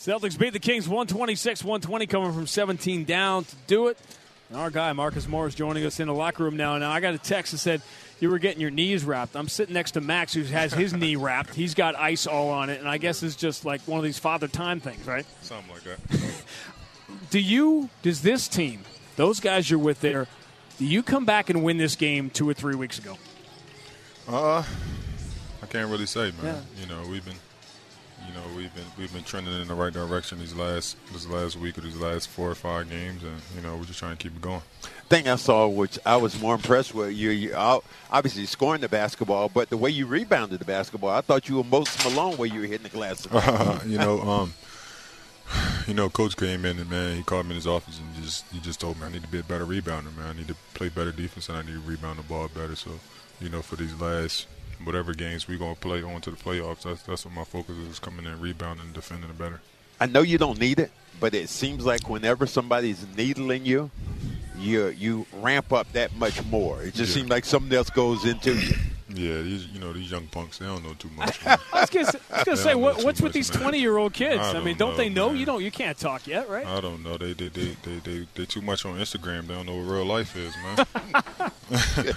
Celtics beat the Kings 126-120, coming from 17 down to do it. And our guy, Marcus Morris, joining us in the locker room now. Now, I got a text that said you were getting your knees wrapped. I'm sitting next to Max, who has his knee wrapped. He's got ice all on it, and I guess it's just like one of these Father Time things, right? Something like that. Does this team, those guys you're with there, do you come back and win this game 2 or 3 weeks ago? I can't really say, man. Yeah. We've been trending in the right direction this last week or these last 4 or 5 games, and we're just trying to keep it going. Thing I saw, which I was more impressed with, you obviously scoring the basketball, but the way you rebounded the basketball, I thought you were Moses Malone where you were hitting the glass. Coach came in and, man, he called me in his office and he just told me I need to be a better rebounder, man. I need to play better defense and I need to rebound the ball better. So, for these last whatever games we're going to play on to the playoffs, that's what my focus is, coming in, rebounding and defending it better. I know you don't need it, but it seems like whenever somebody's needling you, you ramp up that much more. It just seems like something else goes into you. Yeah, these young punks, they don't know too much. I was going to say, what's with these 20-year-old kids? Don't they know? Man. You can't talk yet, right? I don't know. They too much on Instagram. They don't know what real life is, man.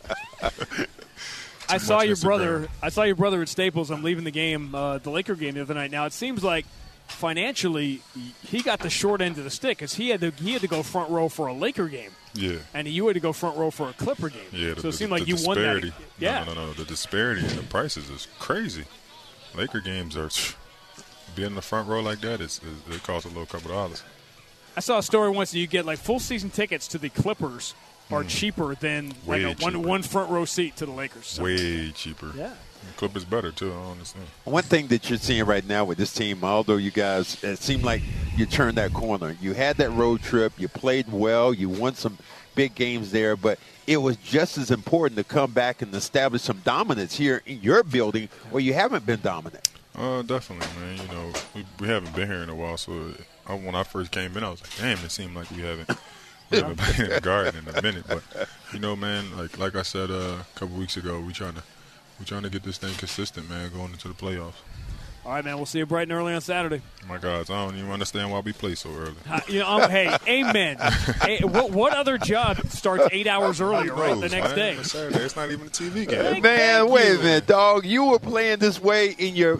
I saw your brother at Staples. I'm leaving the game, the Laker game the other night. Now, it seems like financially he got the short end of the stick because he had to go front row for a Laker game. Yeah. And you had to go front row for a Clipper game. Yeah. So it seemed like you won that. Yeah. No. The disparity in the prices is crazy. Laker games are being in the front row like that. It costs a little couple of dollars. I saw a story once that you get like full season tickets to the Clippers are cheaper than one front row seat to the Lakers. So. Way cheaper. Yeah. Clippers better too. I don't understand. One thing that you're seeing right now with this team, although you guys, it seemed like you turned that corner. You had that road trip. You played well. You won some big games there, but it was just as important to come back and establish some dominance here in your building where you haven't been dominant. Definitely, man. We haven't been here in a while, so when I first came in, I was like, damn, it seemed like we haven't been in the garden in a minute. But man, like I said a couple weeks ago, we're trying to get this thing consistent, man, going into the playoffs. All right, man. We'll see you bright and early on Saturday. My God, I don't even understand why we play so early. Hey, amen. Hey, what other job starts 8 hours earlier, right, the next day? Saturday. It's not even a TV game. Man, wait a minute, dog. You were playing this way in your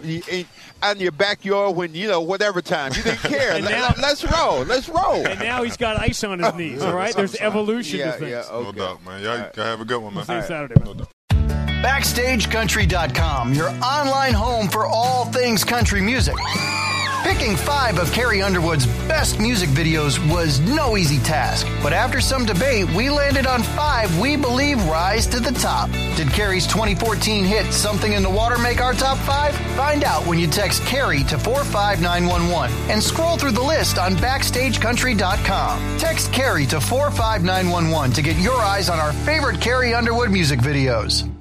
backyard when, whatever time. You didn't care. Let's roll. And now he's got ice on his knees, all right? There's evolution to things. Yeah, okay. No doubt, man. Y'all have a good one, man. See you Saturday, man. No doubt. BackstageCountry.com, your online home for all things country music. Picking 5 of Carrie Underwood's best music videos was no easy task, but after some debate, we landed on 5 we believe rise to the top. Did Carrie's 2014 hit Something in the Water make our top 5? Find out when you text Carrie to 45911 and scroll through the list on BackstageCountry.com. Text Carrie to 45911 to get your eyes on our favorite Carrie Underwood music videos.